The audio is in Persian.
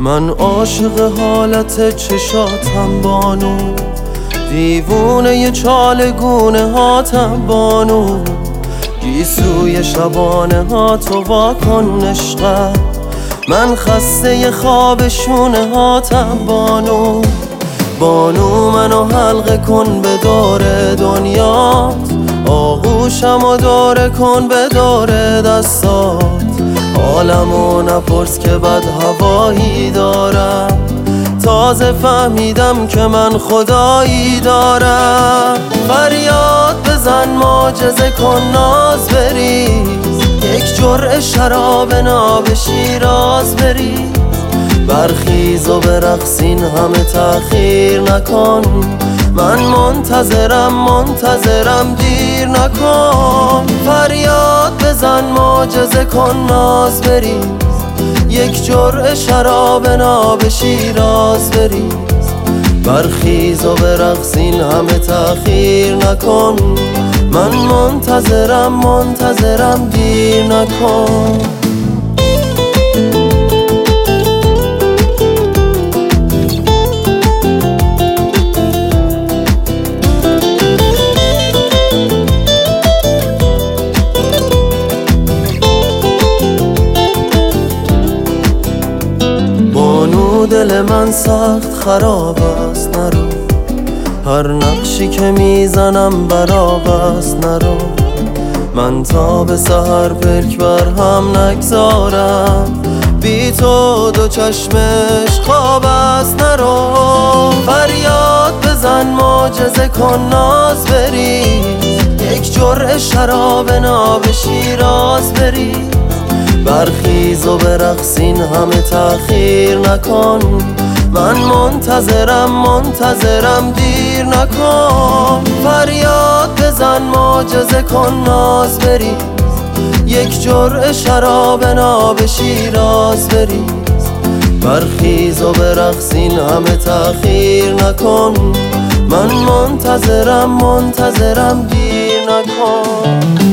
من عاشق حالت چشاتم بانو، دیوونه ی چالگونه هاتم بانو، گیسوی شبانه ها تو واکن عشقم، من خسته ی خواب شونه هاتم بانو. بانو منو حلقه کن به دور دنیات، آغوشم و داره کن به دور دستات، حالمو نپرس که بد هوایی دارم، تازه فهمیدم که من خدایی دارم. فریاد بزن معجزه کن ناز بریز، یک جرعه شراب ناب شیراز بریز، برخیز و برقصین همه تأخیر نکن، من منتظرم دیر نکن. فریاد بزن معجزه کن ناز بریز، یک جرعه شراب ناب شیراز بریز، برخیز و برقصین همه تأخیر نکن، من منتظرم دیر نکن. دل من سخت خراب است نرو، هر نقشی که میزنم براب است نرو، من تا به سحر پلک بر هم نگذارم، بی تو دو چشمش خواب است نرو. فریاد بزن معجزه کن ناز بریز، یک جرعه شراب ناب شیراز بریز، برخیز و برقصین همه تأخیر نکن، من منتظرم دیر نکن. فریاد بزن معجزه کن ناز بریز، یک جرعه شراب ناب شیراز بریز، برخیز و برقصین همه تأخیر نکن، من منتظرم دیر نکن.